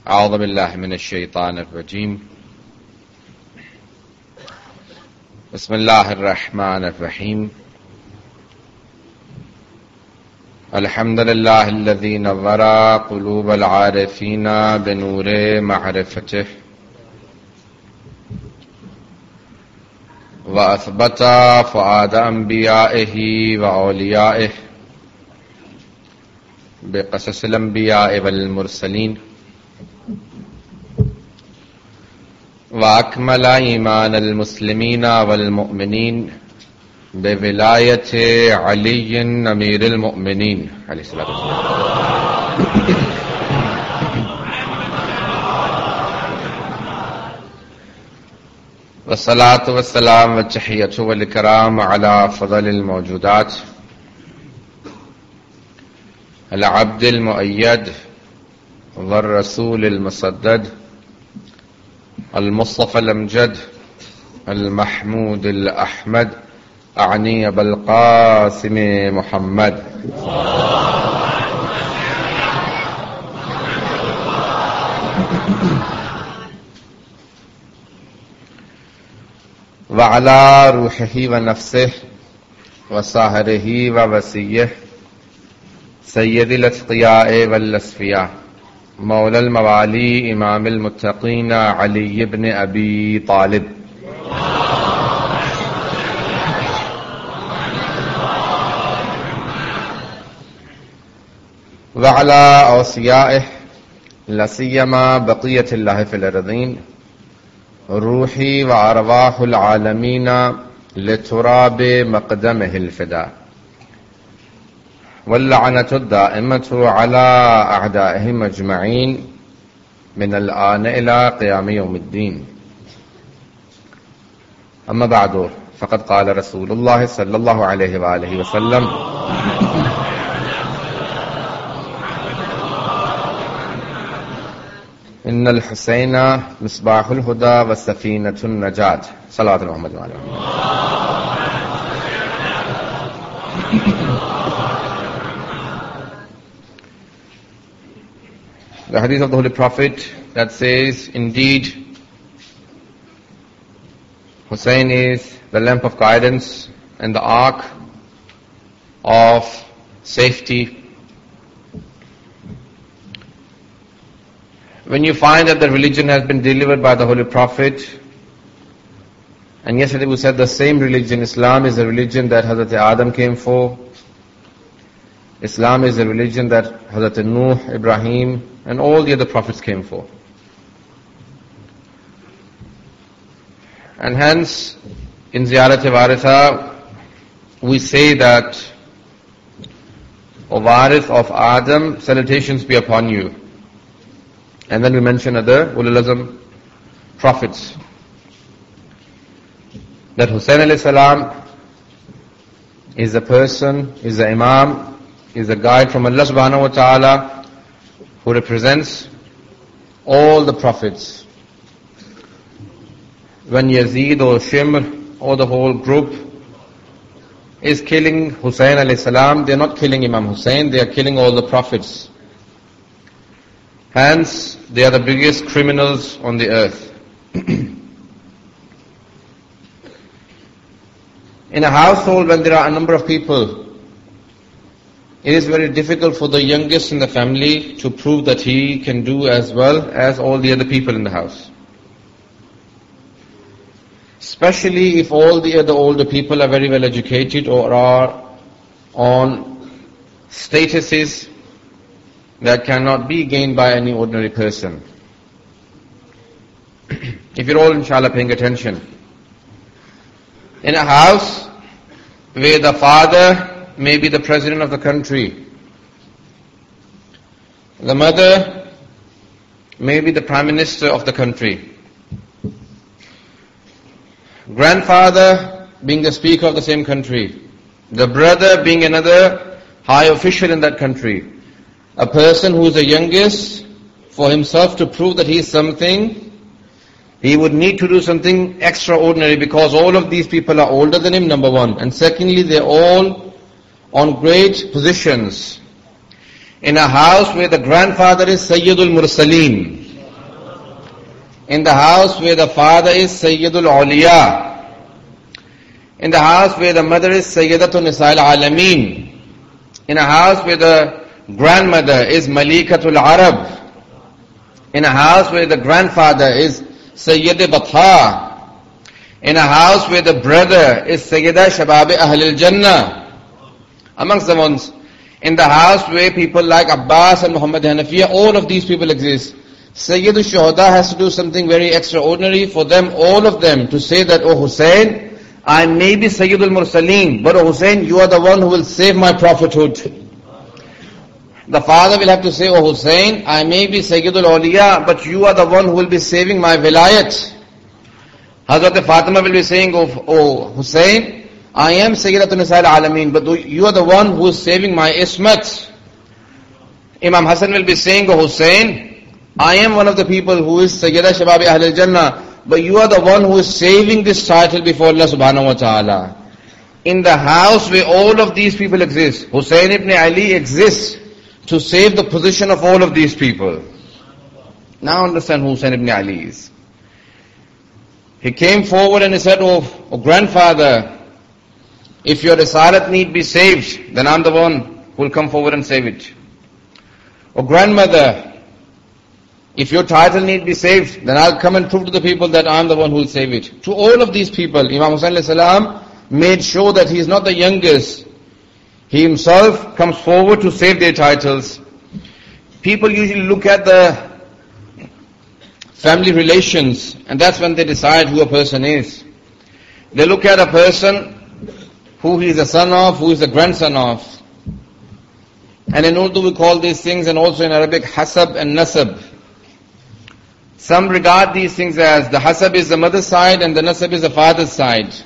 أعوذ بالله من الشيطان الرجيم بسم الله الرحمن الرحيم الحمد لله الذي نور قلوب العارفين بنور معرفته وأثبت فؤاد أنبيائه وأوليائه بقصص الأنبياء والمرسلين وأكمل إيمان المسلمين والمؤمنين بولاية علي أمير المؤمنين عليه الصلاة والسلام والصلاة والسلام والتحية والإكرام على فضل الموجودات العبد المؤيد والرسول المسدد المصطفى الأمجد المحمود الأحمد أعني بالقاسم محمد وعلى روحه ونفسه وصاهره ووسيه سيد الأتقياء والأصفياء مولى الموالي إمام المتقين علي بن أبي طالب وعلى أوصيائه لا سيما بقية الله في الأرضين روحي وأرواح العالمين لتراب مقدمه الفداء واللعنة الدائمة على أعدائهم أجمعين من الآن إلى قيام يوم الدين. أما بعد فقد قال رسول الله صلى الله عليه وآله وسلم إن الحسين مصباح الهدى وسفينة النجاة صلاة محمد وعلى The hadith of the Holy Prophet that says, indeed, Hussein is the lamp of guidance and the ark of safety. When you find that the religion has been delivered by the Holy Prophet, and yesterday we said the same religion, Islam is a religion that Hazrat Adam came for. Islam is a religion that Hazrat Nuh, Ibrahim, and all the other prophets came for. And hence, in Ziyarat-e-Waritha, we say that, O Warith of Adam, salutations be upon you. And then we mention other Ulul Azm prophets. That Hussein alayhi salam is a person, is an imam, is a guide from Allah subhanahu wa ta'ala who represents all the prophets. When Yazid or Shimr or the whole group is killing Hussein alayhi salam, they are not killing Imam Hussein, they are killing all the prophets. Hence, they are the biggest criminals on the earth. In a household when there are a number of people, it is very difficult for the youngest in the family to prove that he can do as well as all the other people in the house. Especially if all the other older people are very well educated or are on statuses that cannot be gained by any ordinary person. If you're all inshallah paying attention. In a house where the father may be the president of the country, the mother may be the prime minister of the country, grandfather being the speaker of the same country, the brother being another high official in that country, a person who is the youngest, for himself to prove that he is something, he would need to do something extraordinary because all of these people are older than him, number one. And secondly, they're all on great positions. In a house where the grandfather is Sayyidul Mursaleen, In the house where the father is Sayyidul Awliya. In the house where the mother is Sayyidatun Nisa'il Alameen. In a house where the grandmother is Malikatul Arab. In a house where the grandfather is Sayyid Batha. In a house where the brother is Sayyida Shabab Ahlil Jannah. Amongst the ones. In the house where people like Abbas and Muhammad Hanafiya, all of these people exist. Sayyid al-Shuhada has to do something very extraordinary for them, all of them, to say that, oh Hussein, I may be Sayyid al-Mursaleen, but oh Hussein, you are the one who will save my prophethood. The father will have to say, oh Hussein, I may be Sayyid al-Awliya, but you are the one who will be saving my vilayat. Hazrat Fatima will be saying, oh Hussein, I am Sayyidatun Nisa'il Alameen, but you are the one who is saving my ismat. Imam Hassan will be saying, oh Hussein, I am one of the people who is Sayyida Shabab Ahlul Jannah, but you are the one who is saving this title before Allah subhanahu wa ta'ala. In the house where all of these people exist, Hussein ibn Ali exists to save the position of all of these people. Now understand who Hussein ibn Ali is. He came forward and he said, oh grandfather, if your risalat need be saved, then I'm the one who will come forward and save it. Oh grandmother, if your title need be saved, then I'll come and prove to the people that I'm the one who will save it. To all of these people, Imam Hussain alayhi salam made sure that he is not the youngest. He himself comes forward to save their titles. People usually look at the family relations, and that's when they decide who a person is. They look at a person who he is the son of, who is the grandson of. And in Urdu we call these things, and also in Arabic, hasab and nasab. Some regard these things as the hasab is the mother's side and the nasab is the father's side.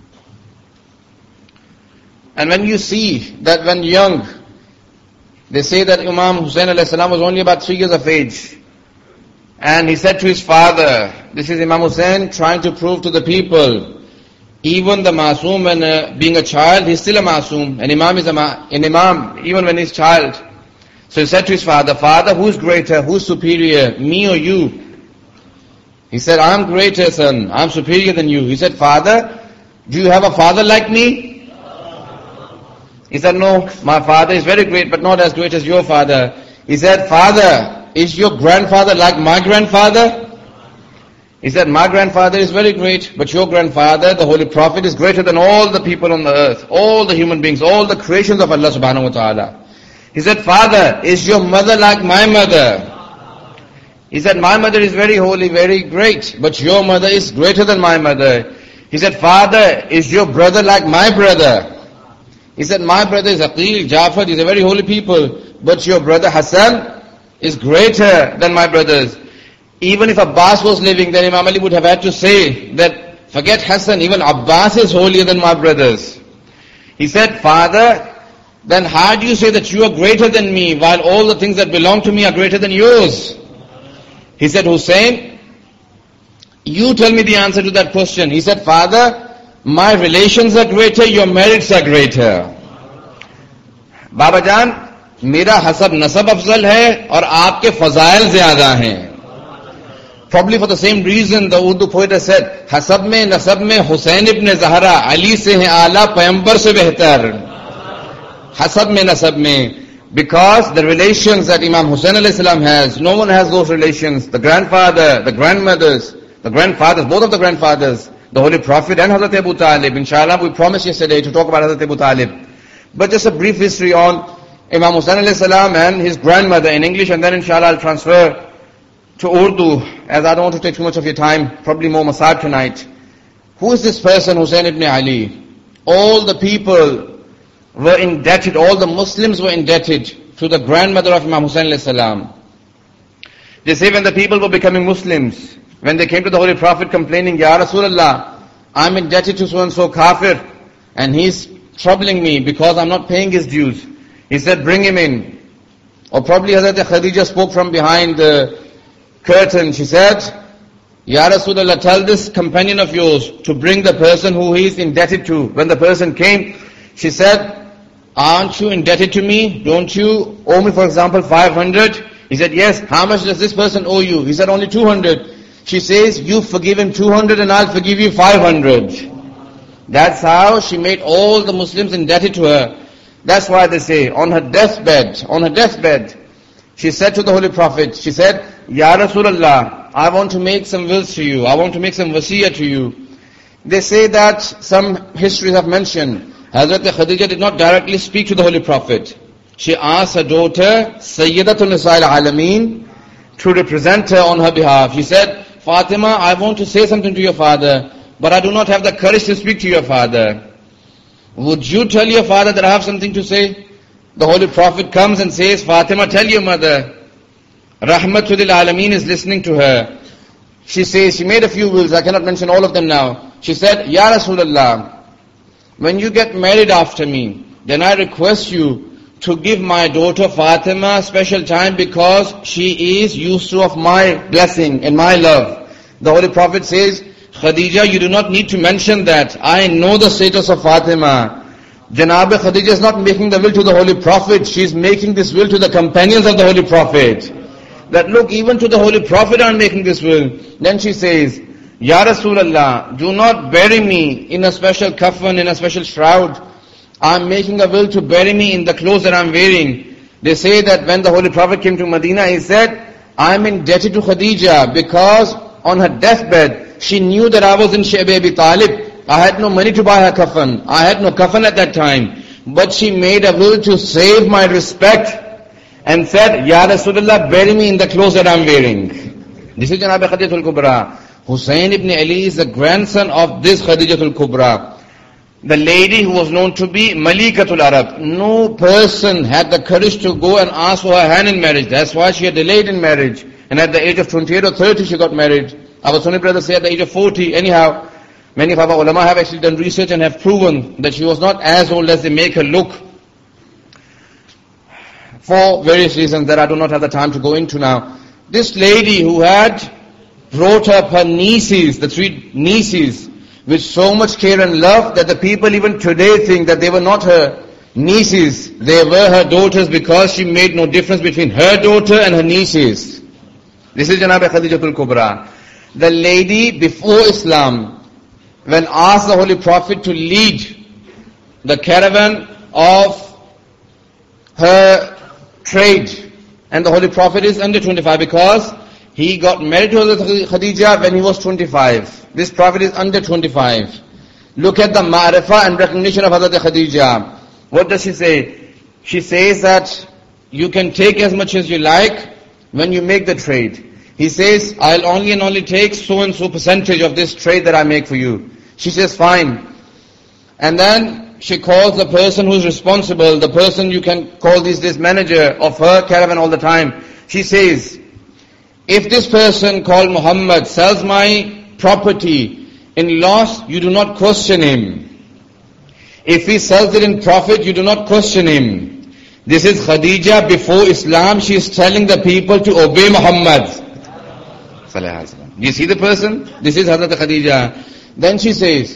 And when you see that when young, they say that Imam Hussain alayhi salam was only about 3 years of age. And he said to his father, this is Imam Hussain trying to prove to the people, even the masoom when being a child, he's still a masoom. An imam is an imam even when he's child. So he said to his father, Father, who's greater, who's superior, me or you? He said, I'm greater, son. I'm superior than you. He said, Father, do you have a father like me? He said, no, my father is very great, but not as great as your father. He said, Father, is your grandfather like my grandfather? He said, my grandfather is very great, but your grandfather, the Holy Prophet, is greater than all the people on the earth, all the human beings, all the creations of Allah subhanahu wa ta'ala. He said, Father, is your mother like my mother? He said, my mother is very holy, very great, but your mother is greater than my mother. He said, Father, is your brother like my brother? He said, my brother is Aqil, Jafar, these are very holy people, but your brother Hassan is greater than my brothers. Even if Abbas was living, then Imam Ali would have had to say that, forget Hassan, even Abbas is holier than my brothers. He said, Father, then how do you say that you are greater than me, while all the things that belong to me are greater than yours? He said, Hussein, you tell me the answer to that question. He said, Father, my relations are greater, your merits are greater. Baba Jan, मेरा हसब नसब अफजल है और आपके फजाइल ज्यादा हैं. Probably for the same reason the Urdu poet has said, हसब में नसब में हुसैन इब्न ज़हरा अली से हैं आला पैगंबर से बेहतर. हसब में नसब में, because the relations that Imam Hussain alayhi salam has, no one has those relations. The grandfather, the grandmothers, the grandfathers, both of the grandfathers, the Holy Prophet and Hazrat Abu Talib. Inshallah, we promised yesterday to talk about Hazrat Abu Talib. But just a brief history on Imam Hussain alayhi salam and his grandmother in English, and then inshallah I'll transfer to Urdu, as I don't want to take too much of your time, probably more masad tonight. Who is this person, Hussain ibn Ali? All the people were indebted, all the Muslims were indebted to the grandmother of Imam Hussain alayhi salam. They say when the people were becoming Muslims, when they came to the Holy Prophet complaining, Ya Rasulullah, I'm indebted to so and so kafir, and he's troubling me because I'm not paying his dues. He said, bring him in. Or probably Hazrat Khadija spoke from behind the curtain. She said, Ya Rasulullah, tell this companion of yours to bring the person who he is indebted to. When the person came, she said, aren't you indebted to me? Don't you owe me, for example, 500? He said, yes. How much does this person owe you? He said, only 200. She says, you forgive him 200 and I'll forgive you 500. That's how she made all the Muslims indebted to her. That's why they say, on her deathbed, she said to the Holy Prophet, she said, Ya Rasulullah, I want to make some wills to you. I want to make some wasiyah to you. They say that some histories have mentioned, Hazrat Khadija did not directly speak to the Holy Prophet. She asked her daughter, Sayyidatul Nisa'il Alameen, to represent her on her behalf. She said, Fatima, I want to say something to your father, but I do not have the courage to speak to your father. Would you tell your father that I have something to say? The Holy Prophet comes and says, Fatima, tell your mother. Rahmatul lil Alameen is listening to her. She says, she made a few wills, I cannot mention all of them now. She said, Ya Rasulullah, when you get married after me, then I request you to give my daughter Fatima special time because she is used to of my blessing and my love. The Holy Prophet says, Khadija, you do not need to mention that. I know the status of Fatima. Janab Khadija is not making the will to the Holy Prophet. She is making this will to the companions of the Holy Prophet. That look, even to the Holy Prophet I'm making this will. Then she says, Ya Rasulullah, do not bury me in a special kafan, in a special shroud. I'm making a will to bury me in the clothes that I'm wearing. They say that when the Holy Prophet came to Medina, he said, I'm indebted to Khadija because on her deathbed, she knew that I was in Shayb Abi Talib. I had no money to buy her kafan. I had no kafan at that time. But she made a will to save my respect and said, Ya Rasulullah, bury me in the clothes that I'm wearing. This is Janab Khadijatul Kubra. Hussein ibn Ali is the grandson of this Khadijatul Kubra. The lady who was known to be Malikatul Arab. No person had the courage to go and ask for her hand in marriage. That's why she had delayed in marriage. And at the age of 28 or 30 she got married. Our Sunni brothers say at the age of 40. Anyhow, many of our ulama have actually done research and have proven that she was not as old as they make her look. For various reasons that I do not have the time to go into now. This lady who had brought up her nieces, the three nieces, with so much care and love that the people even today think that they were not her nieces, they were her daughters because she made no difference between her daughter and her nieces. This is Janab Khadijatul Kubra. The lady before Islam, when asked the Holy Prophet to lead the caravan of her trade, and the Holy Prophet is under 25 because he got married to Khadija when he was 25. This Prophet is under 25. Look at the ma'rifah and recognition of Hazrat Khadija. What does she say? She says that you can take as much as you like when you make the trade. He says, I'll only and only take so and so percentage of this trade that I make for you. She says, fine. And then she calls the person who's responsible, the person you can call this manager of her caravan all the time. She says, if this person called Muhammad sells my property in loss, you do not question him. If he sells it in profit, you do not question him. This is Khadija before Islam. She is telling the people to obey Muhammad. You see the person? This is Hazrat Khadija. Then she says,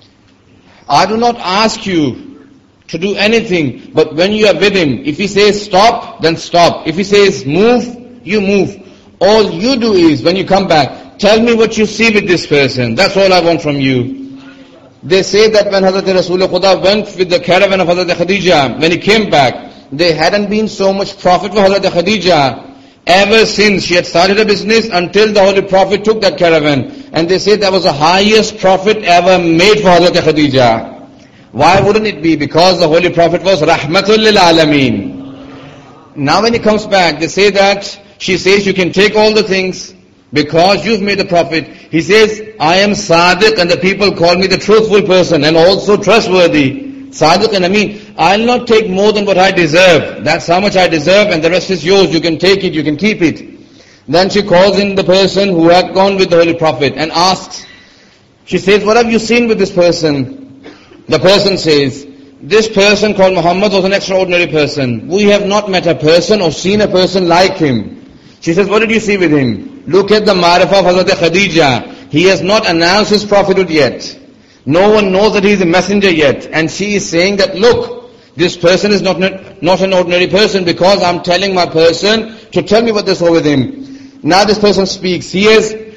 I do not ask you to do anything, but when you are with him, if he says stop, then stop. If he says move, you move. All you do is, when you come back, tell me what you see with this person. That's all I want from you. They say that when Hazrat Rasulullah Khuda went with the caravan of Hazrat Khadija, when he came back, there hadn't been so much profit for Hazrat Khadija ever since she had started a business until the Holy Prophet took that caravan. And they say that was the highest profit ever made for Hazrat Khadija. Why wouldn't it be? Because the Holy Prophet was Rahmatul lil Alameen. Now when he comes back, they say that she says you can take all the things because you've made the Prophet. He says, I am Sadiq and the people call me the truthful person and also trustworthy. Sadiq and Ameen. I'll not take more than what I deserve. That's how much I deserve and the rest is yours. You can take it, you can keep it. Then she calls in the person who had gone with the Holy Prophet and asks. She says, what have you seen with this person? The person says, this person called Muhammad was an extraordinary person. We have not met a person or seen a person like him. She says, what did you see with him? Look at the ma'rifah of Hazrat Khadija. He has not announced his prophethood yet. No one knows that he is a messenger yet. And she is saying that, look, this person is not an ordinary person because I'm telling my person to tell me what they saw with him. Now this person speaks. He has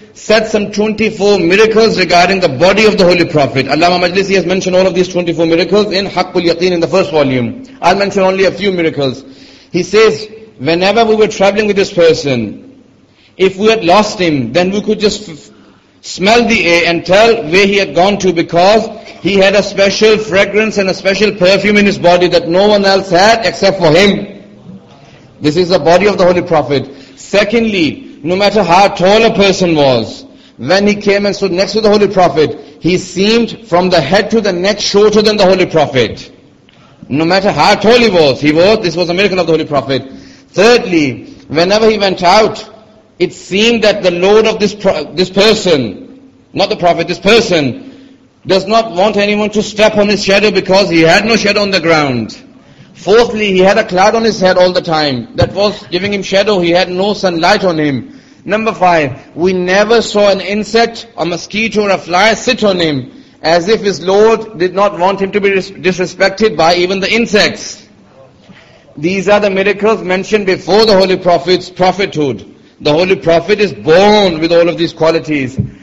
said some 24 miracles regarding the body of the Holy Prophet. Allama Majlisi has mentioned all of these 24 miracles in Haqqul Yaqeen in the first volume. I'll mention only a few miracles. He says, whenever we were traveling with this person, if we had lost him, then we could just smell the air and tell where he had gone to, because he had a special fragrance and a special perfume in his body that no one else had except for him. This is the body of the Holy Prophet. Secondly, no matter how tall a person was, when he came and stood next to the Holy Prophet, he seemed from the head to the neck shorter than the Holy Prophet. No matter how tall he was, this was a miracle of the Holy Prophet. Thirdly, whenever he went out, it seemed that the Lord of this person, not the Prophet, this person, does not want anyone to step on his shadow because he had no shadow on the ground. Fourthly, he had a cloud on his head all the time that was giving him shadow. He had no sunlight on him. Number 5, we never saw an insect, a mosquito or a fly sit on him, as if his Lord did not want him to be disrespected by even the insects. These are the miracles mentioned before the Holy Prophet's prophethood. The Holy Prophet is born with all of these qualities.